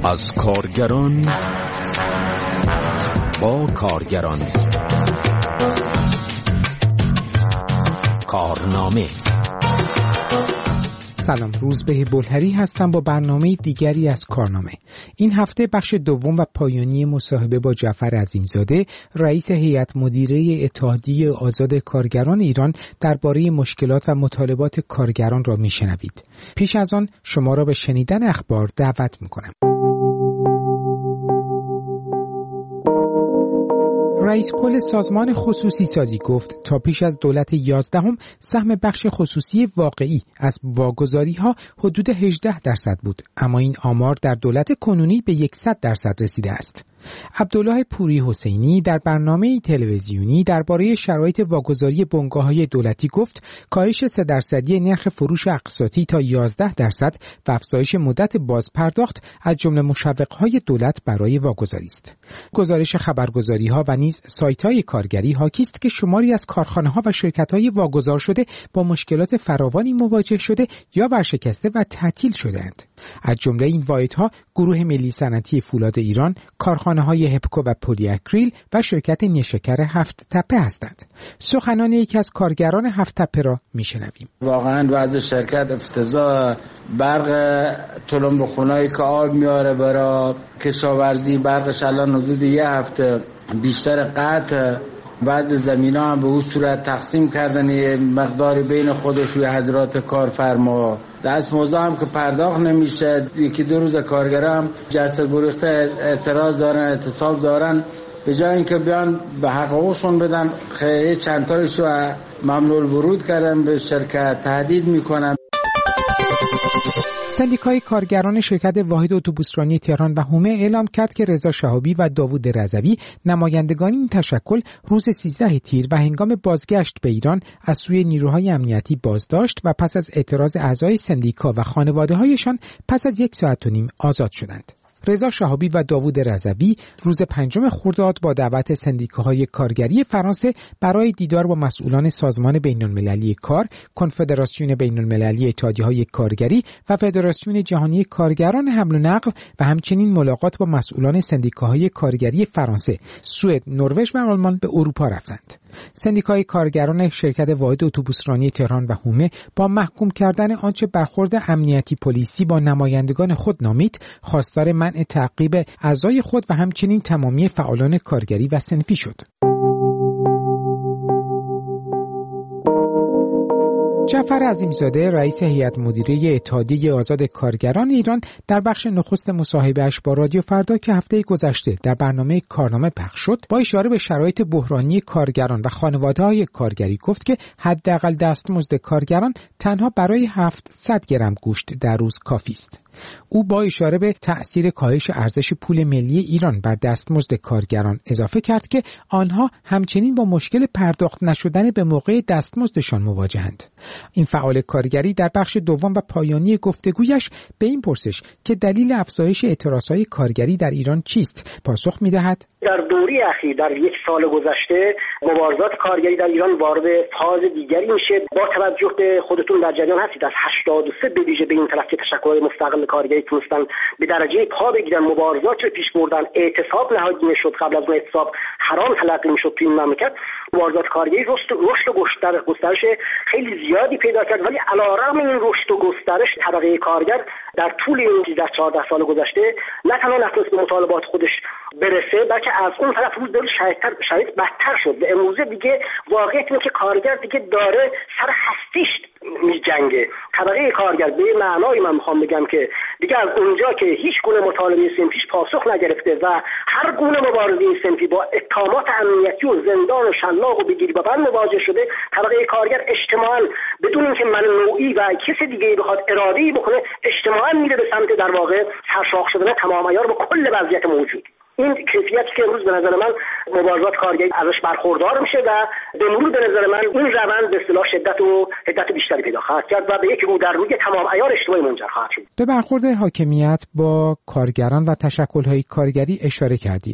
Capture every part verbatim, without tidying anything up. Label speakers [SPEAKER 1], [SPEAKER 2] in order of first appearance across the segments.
[SPEAKER 1] از کارگران با کارگران. کارنامه.
[SPEAKER 2] سلام، روزبه بلهری هستم با برنامه دیگری از کارنامه. این هفته بخش دوم و پایانی مصاحبه با جعفر عظیمزاده، رئیس هیئت مدیره اتحادیه آزاد کارگران ایران درباره مشکلات و مطالبات کارگران را میشنوید. پیش از آن شما را به شنیدن اخبار دعوت میکنم. رئیس کل سازمان خصوصی سازی گفت تا پیش از دولت یازدهم سهم بخش خصوصی واقعی از واگذاری ها حدود هجده درصد بود، اما این آمار در دولت کنونی به صد درصد رسیده است. عبدالله پوری حسینی در برنامه تلویزیونی درباره شرایط واگذاری بنگاه‌های دولتی گفت کاهش سه درصدی نرخ فروش اقساطی تا یازده درصد و افزایش مدت بازپرداخت از جمله مشوق‌های دولت برای واگذاری است. گزارش خبرگزاری‌ها و نیز سایت‌های کارگری حاکی است که شماری از کارخانه‌ها و شرکت‌های واگذار شده با مشکلات فراوانی مواجه شده یا ورشکسته و تعطیل شده‌اند. از جمله این واحدها گروه ملی صنعتی فولاد ایران، کارخانه‌های هپکو و پلی اکریل و شرکت نیشکر هفت تپه هستند. سخنان یکی از کارگران هفت تپه را میشنویم.
[SPEAKER 3] واقعا وضع شرکت افتضاح، برق تلمبه خونایی که آب میاره برای کشاورزی برقش الان حدود یه هفته بیشتر قطع. بعض زمینا هم به اون صورت تقسیم کردن یه مقداری بین خودش و حضرات کارفرما. دست موضوع هم که پرداخت نمیشه. یکی دو روز کارگرا هم جلسه گریخته اعتراض دارن، اعتصاب دارن، به جای اینکه بیان به حقوقشون بدن خیلی چند تایشو ممنوع ورود کردن به شرکت، تهدید میکنن.
[SPEAKER 2] سندیکای کارگران شرکت واحد اتوبوسرانی تهران و حومه اعلام کرد که رضا شهابی و داوود رضوی، نمایندگان این تشکل، روز سیزده تیر و هنگام بازگشت به ایران از سوی نیروهای امنیتی بازداشت و پس از اعتراض اعضای سندیکا و خانواده‌هایشان پس از یک ساعت و نیم آزاد شدند. رضا شهابی و داوود رضوی روز پنجم خرداد با دعوت سندیکاهای کارگری فرانسه برای دیدار با مسئولان سازمان بین‌المللی کار، کنفدراسیون بین‌المللی اتحادیه‌های کارگری و فدراسیون جهانی کارگران حمل و نقل و همچنین ملاقات با مسئولان سندیکاهای کارگری فرانسه، سوئد، نروژ و آلمان به اروپا رفتند. سندیکای کارگران شرکت واحد اتوبوسرانی تهران و حومه با محکوم کردن آنچه برخورد امنیتی پلیسی با نمایندگان خود نامید، خواستار منع تعقیب اعضای خود و همچنین تمامی فعالان کارگری و صنفی شد. جعفر عظیمزاده، رئیس هیئت مدیره اتحادیه آزاد کارگران ایران، در بخش نخست مصاحبه‌اش با رادیو فردا که هفته گذشته در برنامه کارنامه پخش شد، با اشاره به شرایط بحرانی کارگران و خانواده‌های کارگری گفت که حداقل دستمزد کارگران تنها برای هفتصد گرم گوشت در روز کافی است. او با اشاره به تأثیر کاهش ارزش پول ملی ایران بر دستمزد کارگران اضافه کرد که آنها همچنین با مشکل پرداخت نشدن به موقع دستمزدشان مواجهند. این فعال کارگری در بخش دوم و پایانی گفتگویش به این پرسش که دلیل افزایش اعتراضهای کارگری در ایران چیست پاسخ می‌دهد:
[SPEAKER 4] در دوره اخیر، در یک سال گذشته، مبارزات کارگری در ایران وارد فاز دیگری میشه. با توجه به خودتون در جریان هستید از هشتاد و سه به ویژه به این طرف که تشکل‌های مستقل کارگری تونستن به درجه پا بگیرن، مبارزات رو پیش بردن، اعتصاب نهادینه شد، قبل از اون اعتصاب حرام تلقی میشد تو این مملکت. مبارزات کارگری رشد رشد و گسترش خیلی زیادی پیدا کرد، ولی علیرغم این رشد و گسترش، طبقه کارگر در طول این سیزده چهارده سال گذشته نه تنها نتونست به مطالبات خودش برسه، بلکه از اون طرف روز به روز شرایط بدتر شد. به امروزه دیگه واقعیت اینه که کارگر دیگه داره سر هستیش می جنگه. طبقه کارگر به معنای من میخوام بگم که دیگه از اونجا که هیچ گونه مطالبه صنفیش پاسخ نگرفته و هر گونه مبارزه صنفی با اتهامات امنیتی و زندان و شلاق و بگیری و بند مواجه شده، طبقه کارگر اجتماعاً بدون اینکه من نوعی و کسی دیگه بخواد اراده‌ای بکنه، اجتماعاً میره به سمت در واقع سرشاخ شدن تمام عیار با کل وضعیت موجود. این کیفیتی که امروز به نظر من مبارزات کارگری ازش برخوردار میشه و به مرور به نظر من این روند به اصطلاح شدت و حدت بیشتری پیدا خواهد کرد و به یک رو در روی تمام عیار اجتماعی منجر خواهد شد.
[SPEAKER 2] به برخورد حاکمیت با کارگران و تشکل‌های کارگری اشاره کردین.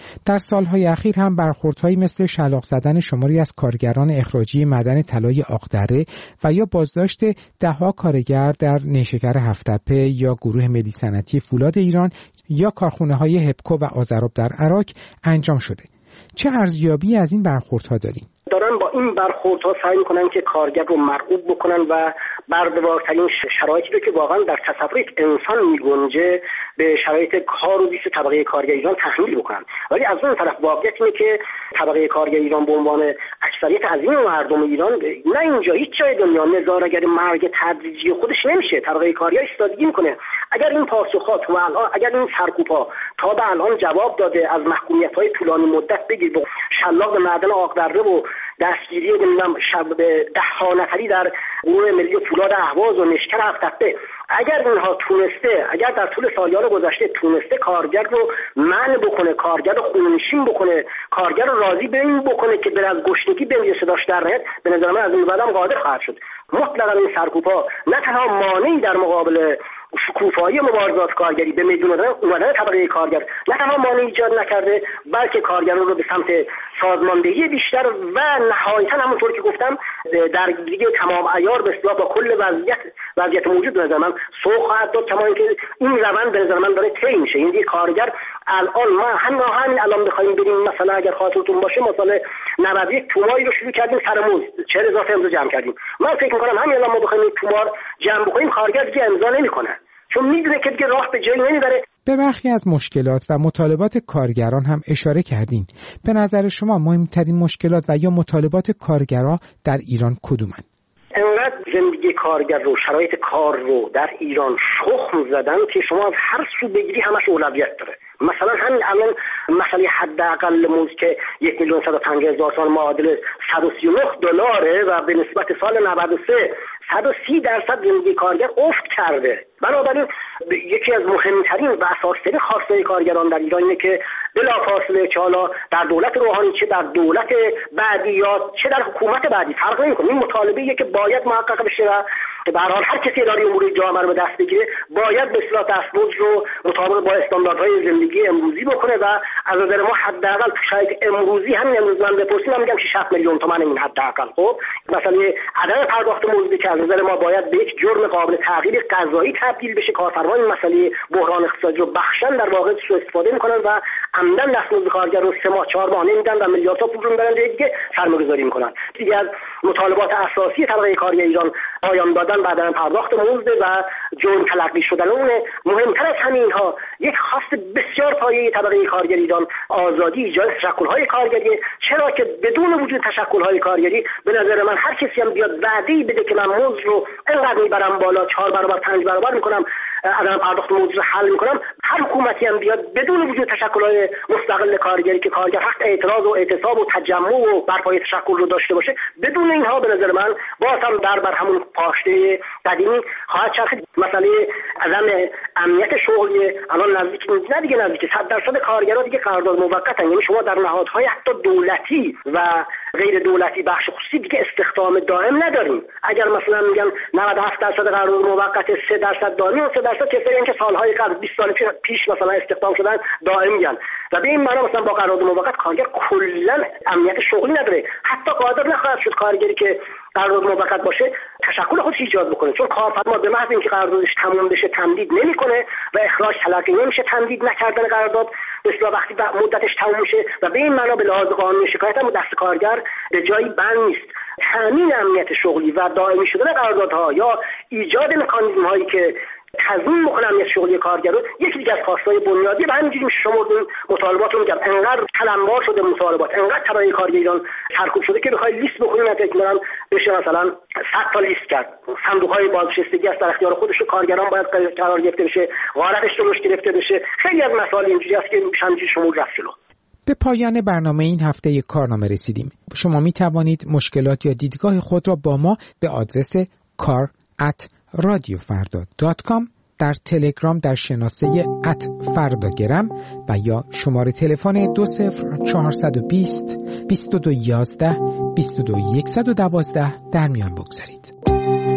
[SPEAKER 2] در سالهای اخیر هم برخوردهایی مثل شلاق زدن شماری از کارگران اخراجی معدن طلای آقدره و یا بازداشت دهها کارگر در نیشکر هفت‌تپه یا گروه ملی صنعتی فولاد ایران یا کارخانه‌های هپکو و آذراب در عراق انجام شده. چه ارزیابی از این برخوردها داریم؟
[SPEAKER 4] دارن با این برخوردها سعی میکنن که کارگر رو مرغوب بکنن و برده‌وارترین شرایطی رو که واقعا در تصور یک انسان میگنجه به شرایط کار و زیست طبقه کارگر ایران تحمیل بکنن. ولی از اون طرف واقعیت اینه که طبقه کارگر ایران به عنوان اکثریت عظیم مردم ایران نه اینجا هیچ جای دنیا نظاره‌گر مرگ تدریجی خودش نمیشه. طبقه کارگر ایستادگی میکنه. اگر این پاسخات و الان اگر این سرکوب‌ها تا به الان جواب داده، از محکومیت‌های طولانی مدت بگیر با شلاق به معدن آقدره و دستگیری نمیدونم شب ده ها نفری در گروه ملی فولاد اهواز و نشکر هفت‌تپه، اگر اینها تونسته، اگر در طول سالیان گذشته تونسته کارگر رو منع بکنه، کارگر رو خونشین بکنه، کارگر رو راضی به این بکنه که بر از گشنگی بمیره صداش در نیاد، به نظر من از این بعدم قادر خواهد شد. مطلقاً این سرکوب‌ها نه تنها مانعی در مقابل شکوفایی مبارزات کارگری به میدون اومدن طبقه کارگر نه تنها مانع ایجاد نکرده، بلکه کارگران رو به سمت سازماندهی بیشتر و نهایتاً همونطور که گفتم درگیری تمام عیار به اصطلاح با کل وضعیت وضعیت موجود به نظر من سوق خواهد داد. کما اینکه این روند به نظر من داره طی میشه. این دیگه کارگر الان ما هم همین الان بخوایم بریم مثلا اگر خاطرتون باشه مثلا نود و یک توماری رو شروع کردیم سر موز چهل هزار امضا جمع کردیم. من فکر می‌کنم همین الان ما بخوایم تومار جمع بکنیم کارگر دیگه امضا نمی‌کنه، چون میدونه که دیگه راه به جایی نمیبره.
[SPEAKER 2] به برخی از مشکلات و مطالبات کارگران هم اشاره کردین. به نظر شما مهمترین مشکلات و یا مطالبات کارگرها در ایران کدومند؟
[SPEAKER 4] انقدر زندگی کارگر رو، شرایط کار رو در ایران شخم زدن که شما از هر سو بگیری همش اولویت داره. مثلا همین الان مسئله حداقل موز که یک میلیون صد و پنجاه هزار تومان معادل صد و سی و نه دلاره و به نسبت سال نود و سه صد و سی درصد زندگی کارگر افت کرده. بنابراین یکی از مهمترین و اساسی‌ترین خواستهای کارگران در ایران اینه که بلافاصله چه حالا در دولت روحانی چه در دولت بعدی یا چه در حکومت بعدی فرق نمی‌کنه، این مطالبه‌ایه که باید محقق بشه و به هر حال هر کسی اداره امور جامعه رو به دست بگیره باید به اصطلاح دستمزد رو مطابق با استانداردهای زندگی امروزی بکنه و از نظر ما حداقل شاید امروزی همین امروز من بپرسیم من میگم شش میلیون تومان این حداقل. خب مثلا عدم پرداخت مزدی که از نظر ما باید به یک جرم قابل تغییر قضایی تبدیل بشه، کارفرمان این مسئله بحران اقتصادی رو بخشن در واقع سوء استفاده میکنن و عمدن دستمزد کارگر رو سه ماه چهار ماه نمیدن و میلیاردها پول رو میبرن دیگه سرمایه‌گذاری میکنن. دیگه از مطالبات اساسی طبقه کارگر ایران پایان دادن بعد پرداخت مزد و جرم تلقی شدن اونه. مهمتر از همه اینها یک خواست بسیار پایه‌ای طبقه کارگر ایران آزادی ایجاد تشکل‌های کارگری، چرا که بدون وجود تشکل‌های کارگری به نظر من هر کسی هم بیاد وعده‌ای بده که من مزد رو اینقدر میبرم بالا، چهار برابر پنج برابر میکنم، عدم پرداخت مزد رو حل میکنم، هر حکومتی هم بیاد بدون وجود تشکل‌های مستقل کارگری که کارگر حق اعتراض و اعتصاب و تجمع و برپای تشکل رو داشته باشه، بدون اینها به نظر من باز هم در بر همون پاشته قدیمی خواهد چرخید. مسئله عدم امنیت شغلی الان نزدیک نه دیگه نزدیک صد درصد کارگرها دیگه قرارداد موقتن، یعنی شما در نهادهای حتی دولتی و غیر دولتی بخش خصوصی دیگه استخدام دائم نداریم. اگر مثلا میگن نود و هفت درصد قرارداد موقت، سه درصد دائمی و سه درصد کسایی که سالهای قبل بیست سال پیش مثلا استخدام شدن دائم میگن و به این معنا مثلا با قرارداد موقت کارگر کلا امنیت شغلی نداره، حتی قادر نخواهد شد کارگری که قرارداد موقت باشه تشکل خودش ایجاد بکنه، چون کارفرما به محض اینکه قراردادش تموم بشه تمدید نمیکنه و اخراج تلقی نمیشه. تمدید نکردن قرارداد به اصطلاح وقتی مدتش تموم میشه و به این معنا به لحاظ قانونی شکایت هم دست کارگر به جایی بند نیست. تامین امنیت شغلی و دائمی شدن قراردادها یا ایجاد مکانیزم هایی که تضمین میکنه امنیت شغلی کارگر رو یکی دیگه از خواستهای بنیادی و همینجوری میشه شما مطالبات رو میگم انقدر تلمبار شده مطالبات، انقدر طبقه کارگر ایران سرکوب شده که بخوای لیست بکنیم من فکر می‌کنم بشه مثلا صد تا لیست کرد. صندوق‌های بازنشستگی از در اختیار خودش کارگران باید قرار گرفته بشه، غارتش درست گرفته بشه، خیلی از مسائل اینجوری است که همینجوری شمول رفت جلو.
[SPEAKER 2] به پایان برنامه این هفته کارنامه رسیدیم. شما می توانید مشکلات یا دیدگاه خود را با ما به آدرس کار ات رادیو فردا دات کام در تلگرام در شناسه ات فرداگرم و یا شماره تلفن دو صفر چهارصد و بیست بیست و دو یازده بیست و دو صد و دوازده در میان بگذارید.